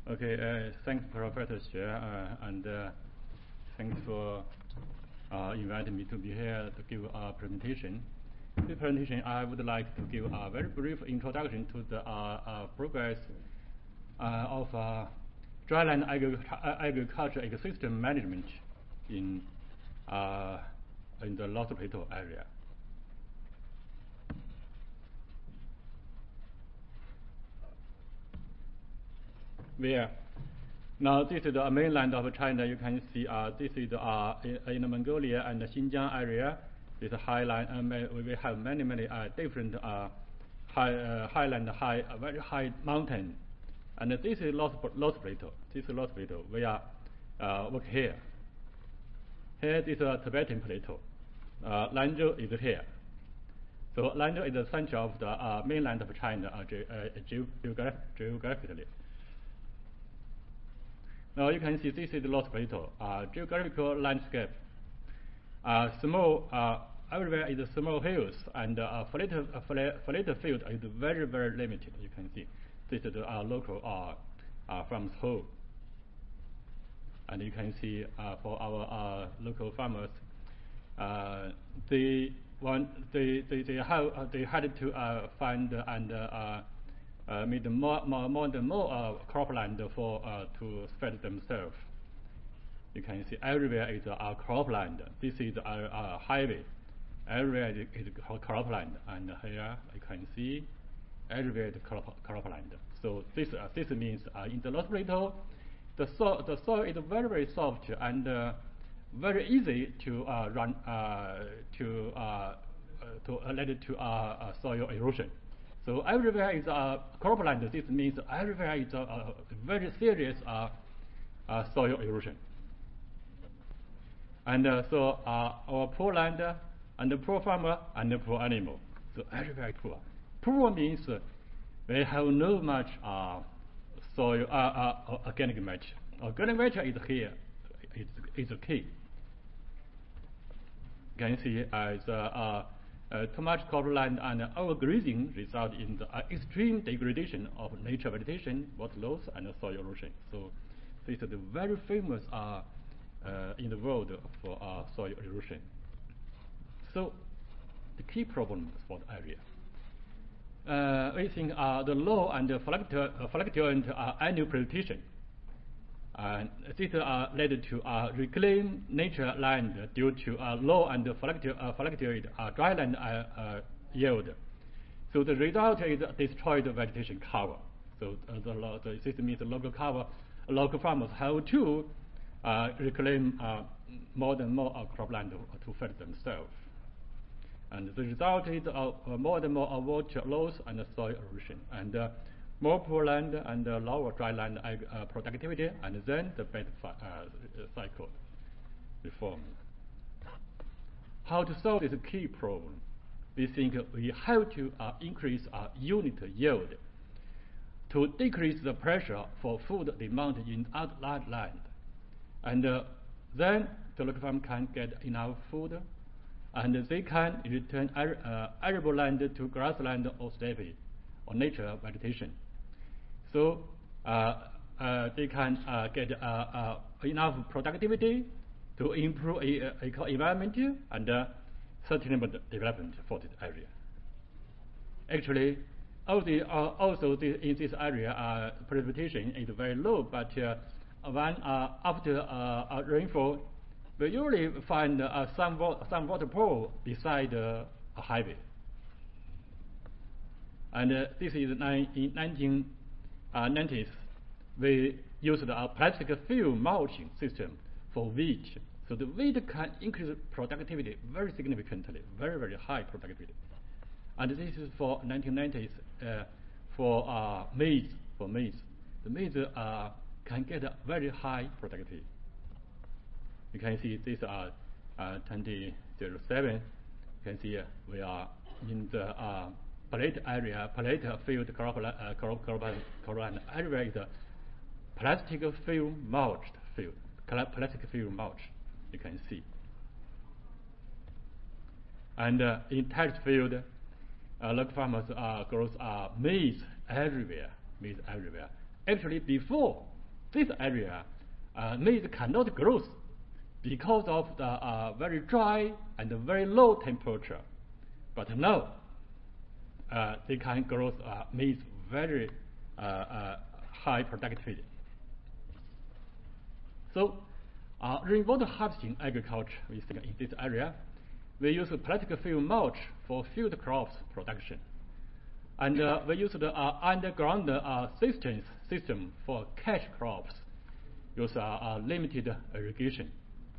Okay, thanks, Professor Xue, and thanks for inviting me to be here to give a presentation. This presentation, I would like to give a very brief introduction to the progress of dryland agriculture ecosystem management in the Lost Plateau area. Where now this is the mainland of China. You can see this is in Mongolia and the Xinjiang area. This highland, we have many different highland, very high mountain, and this is Lost Plateau. This is Lost Plateau. We are work here. Here is a Tibetan plateau. Lanzhou is here. So Lanzhou is the center of the mainland of China geographically. Now you can see this is the Lost Plateau. Geographical landscape. Small, everywhere is small hills, and flat field is very limited. You can see this is our local farmers' home, and you can see for our local farmers, they had to find and made more cropland for to feed themselves. You can see everywhere is cropland. This is our highway. Everywhere is cropland, and here you can see everywhere is cropland. So this means in the Lost Plateau, the soil is very soft and very easy to run to lead to soil erosion. So everywhere is cropland. This means everywhere is very serious soil erosion. And so our poor land and the poor farmer and the poor animal. So everywhere is poor. Poor means we have no much soil organic matter. Organic matter is here. It's a key. You can see too much cropland and overgrazing result in the extreme degradation of nature vegetation, water loss, and soil erosion. So this is the very famous in the world for soil erosion. So the key problems for the area. We think the low and fluctuant annual precipitation. This led to reclaim nature land due to low and fluctuate dryland yield. So the result is destroyed vegetation cover. So this means the local farmers have to reclaim more cropland to feed themselves. And the result is more and more water loss and soil erosion, and more poor land and lower dryland productivity, and then the bad cycle reform. How to solve this key problem? We think we have to increase our unit yield to decrease the pressure for food demand in large land, and then the local farm can get enough food, and they can return arable land to grassland or steppe or nature vegetation. So they can get enough productivity to improve environment and sustainable development for this area. Actually, also in this area, precipitation is very low, but when after rainfall, we usually find some water pool beside a highway. And this is in 1990s. We used a plastic film mulching system for wheat. So the wheat can increase productivity very significantly, very high productivity. And this is for 1990s for maize. For maize, the maize can get a very high productivity. You can see this 2007. You can see we are in the plate area, plate field cropland area is a plastic film mulched field, plastic film mulch. You can see. And in test field, local farmers grows maize everywhere. Actually, before this area maize cannot grow because of the very dry and very low temperature. But now they can grow maize very high productivity. So rainwater harvesting agriculture, we think in this area, we use plastic film mulch for field crops production. And we use the underground system for cash crops, use limited irrigation.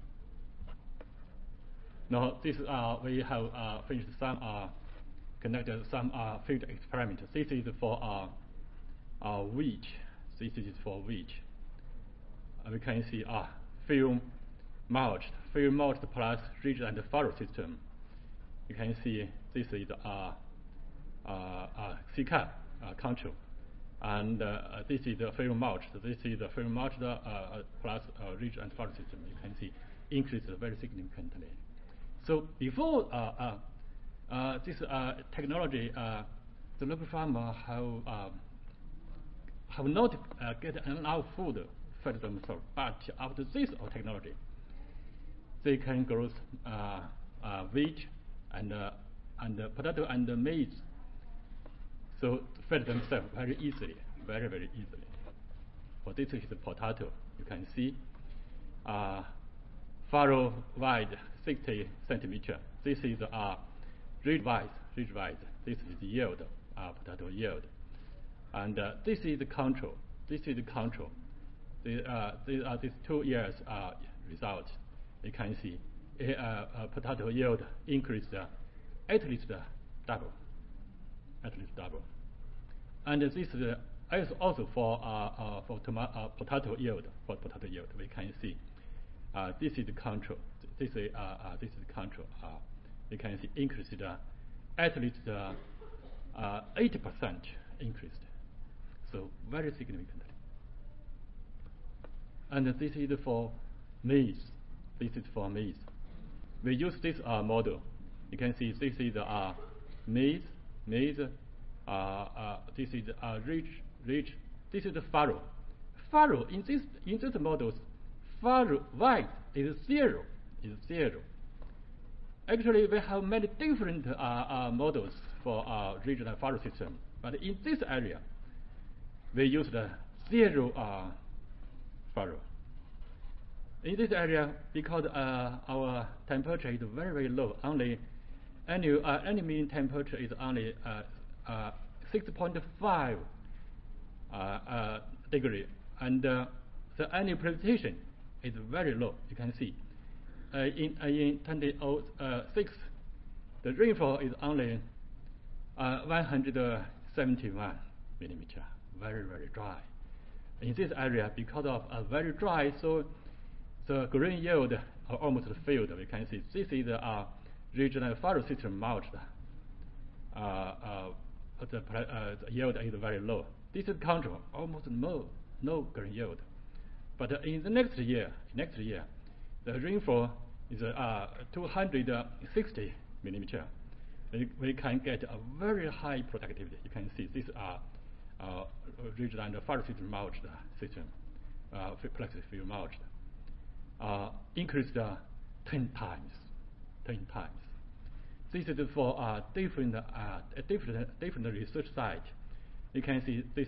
Now, this we have finished some, conducted some field experiments. This is for wheat. This is for wheat. We can see film mulched plus ridge and furrow system. You can see this is CCAP control, and this is the film mulched. This is the film mulched plus ridge and furrow system. You can see increased very significantly. So before this technology, the local farmer have not get enough food for themselves. But after this technology, they can grow wheat and potato and maize. So feed themselves very easily, very easily. For this is the potato. You can see furrow wide 60 centimeter. This is ridge wise. This is the yield, potato yield, and this is the control. This is the control. These 2 years result. You can see potato yield increased at least double. And this is also for potato yield. For potato yield, we can see this is the control. This is the control. You can see increased at least 80% increased. So very significant. And this is for maize. This is for maize. We use this model. You can see this is maize. This is ridge. This is the furrow. Furrow in this models, furrow wide is zero. Actually, we have many different models for ridge and furrow system. But in this area, we use the zero furrow. In this area, because our temperature is very low, only any mean temperature is only 6.5 degree, and the annual precipitation is very low. You can see in 2006, the rainfall is only 171 millimeter, very dry. In this area, because of very dry, so the grain yield almost failed. We can see this is the regional furrow system mulched. The yield is very low. This is control, almost no grain yield. But in the next year, the rainfall is 260 millimeter. We can get a very high productivity. You can see this regional and furrow system mulched system, plastic film mulched. Increased 10 times. This is for different research site. You can see this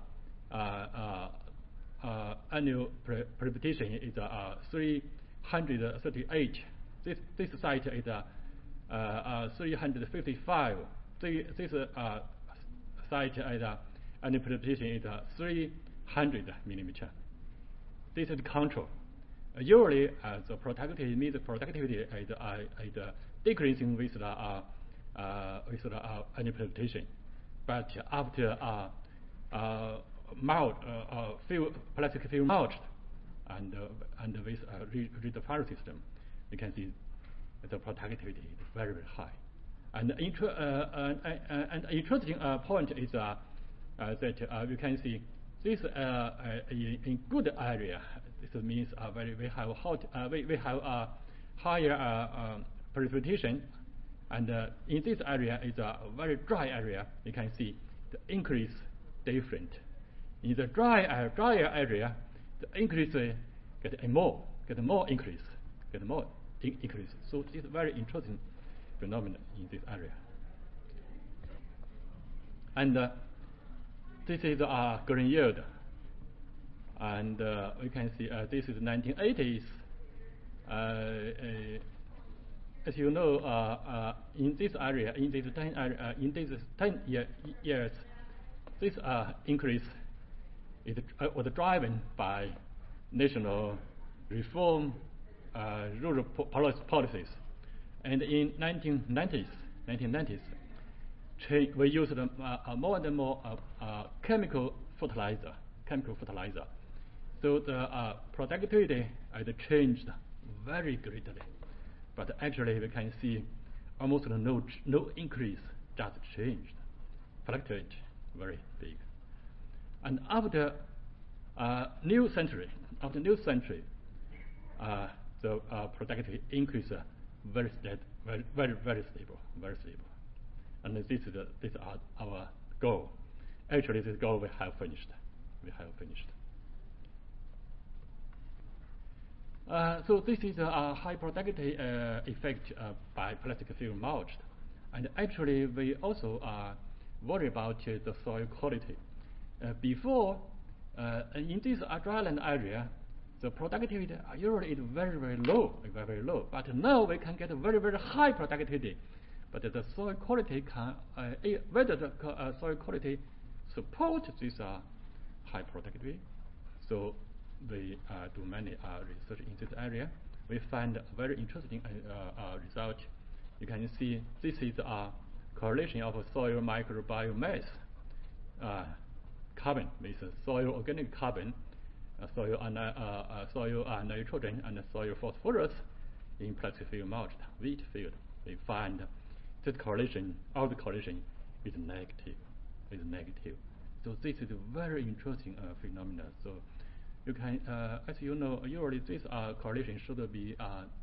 annual precipitation is 338. This site is 355. This site is annual precipitation is 300 millimeter. This is control. Usually, the productivity is decreasing with the annual precipitation, but after plastic film mulched and with ridge furrow system, you can see the productivity is very high. And interesting point is that you can see this in good area. This means we have higher precipitation, and in this area is a very dry area. You can see the increase different. In the drier area, the increase get more increase. So it's a very interesting phenomenon in this area. And this is green yield, and we can see this is 1980s. As you know, in this area, in these 10 years, this increase was driven by national reform, rural policies, and in 1990s, we used more and more chemical fertilizer. So the productivity had changed very greatly, but actually we can see almost no increase, just changed, fluctuate very big. And after new century, the productivity increase very stable. And this is our goal. Actually, this goal we have finished. So this is a high productivity effect by plastic film mulch. And actually, we also are worried about the soil quality. Before, in this dryland area, the productivity usually is very low. But now we can get a very high productivity. But the soil quality whether the soil quality supports this high productivity. So we do many research in this area. We find a very interesting result. You can see this is a correlation of soil microbiome carbon with soil organic carbon, soil nitrogen, and soil phosphorus in plastic field mulch wheat field. We find this correlation, all the correlation is negative. So this is a very interesting phenomenon. So you can, as you know, usually this correlation should be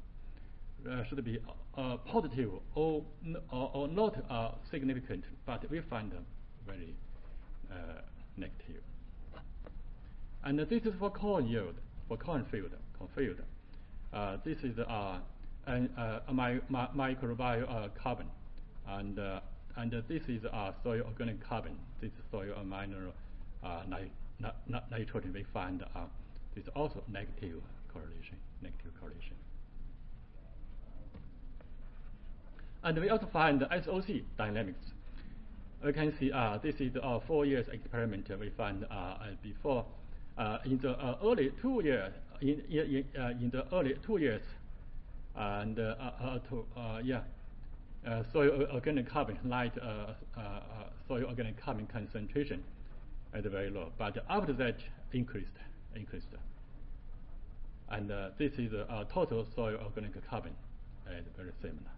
positive or not significant, but we find them very negative. And this is for corn yield, for corn field. This is a microbial carbon, and this is soil organic carbon. This is soil amino nitrogen. We find this is also negative correlation. And we also find the SOC dynamics. We can see this is a 4 years experiment. We find before in the early 2 years, in the early 2 years, and soil organic carbon, light soil organic carbon concentration is very low. But after that, increased. And this is total soil organic carbon, and very similar.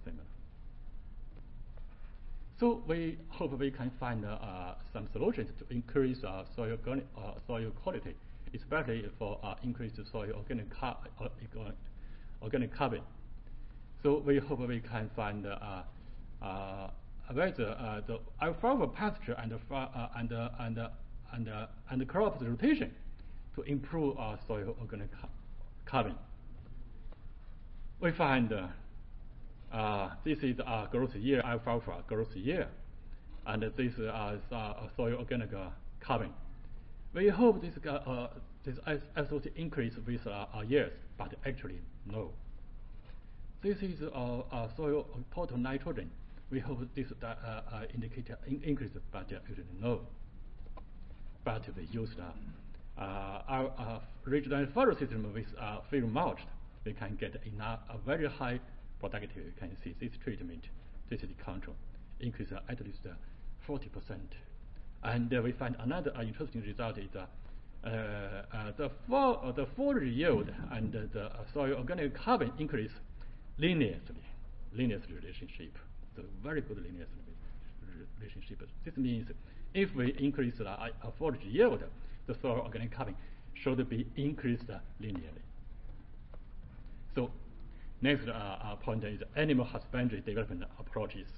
So we hope we can find some solutions to increase soil quality, especially for increased soil organic carbon. So we hope we can find whether the alfalfa pasture and crops rotation to improve our soil organic carbon. We find this is a growth year, alfalfa growth year, and this is soil organic carbon. We hope this SOC increase with years, but actually no. This is soil total nitrogen. We hope this indicator increase, but actually no. But we used our regional furrow system with field mulch. We can get a very high productivity. You can see this treatment, this is the control, increase at least 40%. And we find another interesting result is the forage yield and the soil organic carbon increase linear relationship. So very good linear relationship. This means if we increase the forage yield, the soil organic carbon should be increased linearly. So next point is animal husbandry development approaches.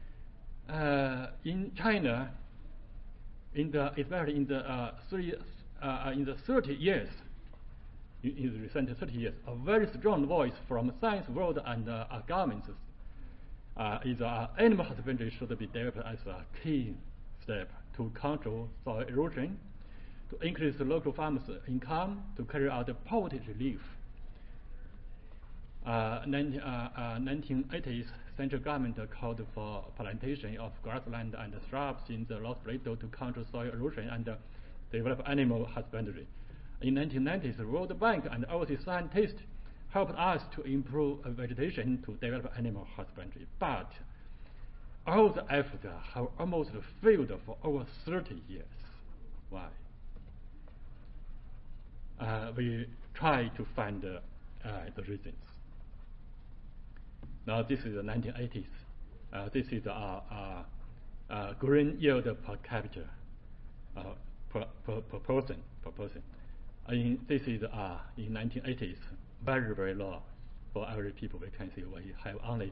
In China, especially in the in the 30 years, in the recent 30 years, a very strong voice from science world and governments is animal husbandry should be developed as a key step to control soil erosion, to increase the local farmers' income, to carry out poverty relief. 1980s, central government called for plantation of grassland and shrubs in the Lost Plateau to control soil erosion and develop animal husbandry. In 1990s, the World Bank and overseas scientists helped us to improve vegetation to develop animal husbandry. But all the efforts have almost failed for over 30 years. Why? We try to find the reasons. Now this is the 1980s. This is green yield per capita per person. This is in 1980s, very low for every people. We can see we have only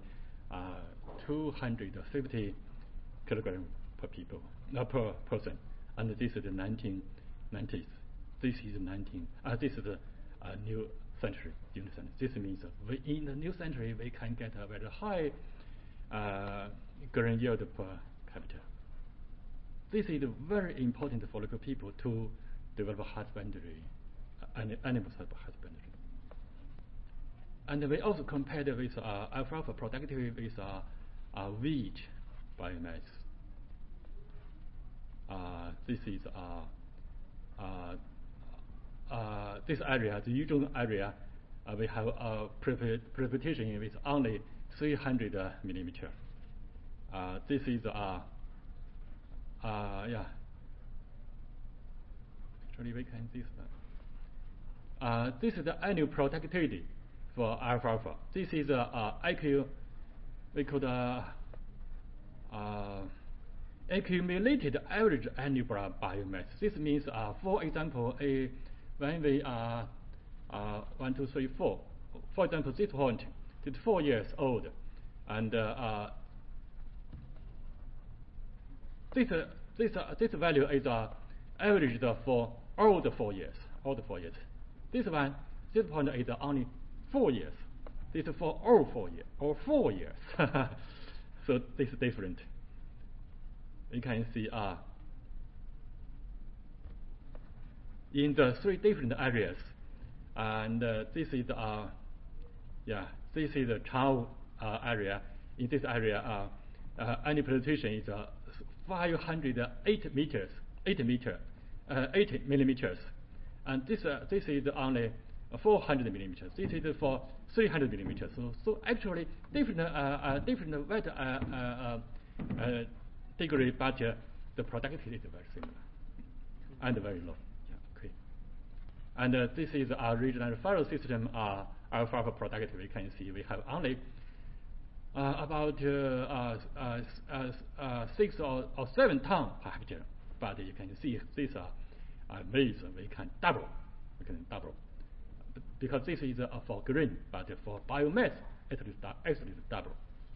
250 kilograms per people, per person, and this is the 1990s. This is the new century. This means in the new century we can get a very high green yield per capita. This is very important for local people to develop husbandry, animal husbandry. And we also compared with alfalfa productivity with wheat biomass. This is this area, the Yuzhong area, we have a precipitation with only 300 millimeter. This is actually we can see that. This is the annual productivity for alfalfa. This is IQ, we call accumulated average annual biomass. This means, for example, when we are 1, 2, 3, 4. For example, this point is 4 years old, and this value is averaged for all the 4 years. This point is only 4 years. This is for all 4 years, or 4 years. So this is different. You can see in the 3 different areas, and this is the Chao area. In this area, annual precipitation is 508 meters, 80 millimeters, and this is only 400 millimeters. This is for 300 millimeters. So actually different wet degree, but the productivity is very similar and very low. And this is our regional furrow system, alfalfa productivity. We can see we have only about 6 or 7 tons per hectare. But you can see these maize we can double. Because this is for grain, but for biomass it is double.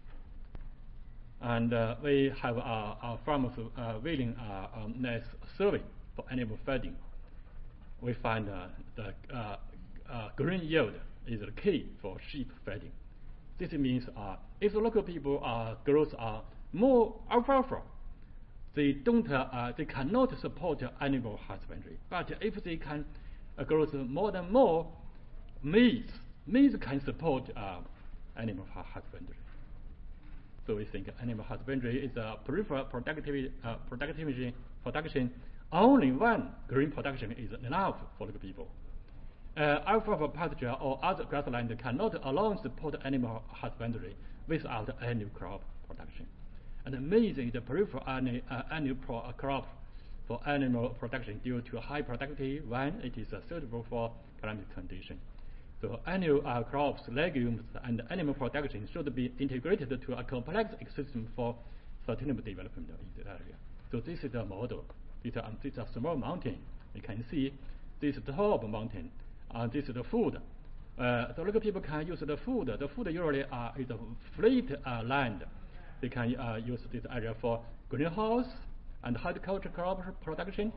And we have our farmers willing nice survey for animal feeding. We find the grain yield is the key for sheep feeding. This means if the local people grows more alfalfa, they cannot support animal husbandry. But if they can grow more maize can support animal husbandry. So we think animal husbandry is a preferred production only when grain production is enough for the people. Alfalfa pasture or other grassland cannot alone support animal husbandry without annual crop production. And maize is the preferred annual crop for animal production due to high productivity when it is suitable for climate condition. So annual crops, legumes, and animal production should be integrated to a complex ecosystem for sustainable development in the area. So this is the model. This is a small mountain. You can see this is the top mountain. This is the food. The local people can use the food. The food usually is a flat land. They can use this area for greenhouse and horticulture crop production.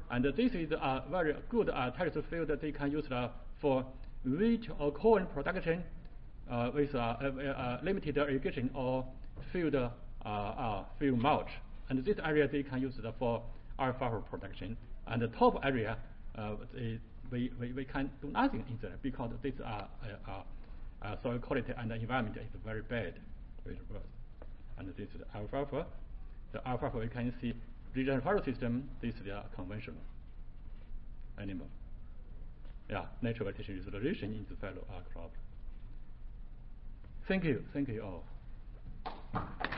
And this is a very good texture field that they can use for wheat or corn production with limited irrigation or field mulch. And this area they can use for alfalfa production. And the top area, we can do nothing in there because this soil quality and the environment is very bad, very worse. And this is alfalfa. The alfalfa we can see regional furrow system. This is a conventional animal. Yeah, natural vegetation restoration in the fallow crop. Thank you all.